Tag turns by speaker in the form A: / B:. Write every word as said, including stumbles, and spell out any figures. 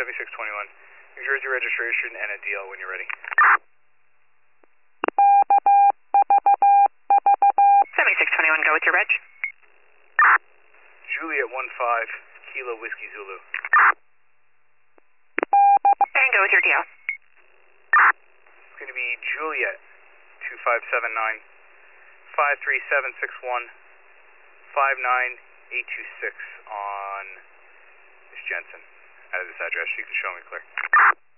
A: seventy-six twenty-one. New Jersey registration and a D L when you're ready.
B: seventy-six twenty-one, go with your reg.
A: Juliet one five, Kilo Whiskey Zulu.
B: And go with your D L.
A: It's going to be Juliet two five seven nine, five three seven six one, five nine eight two six on Miss Jensen. Out of this address, you can show me clear.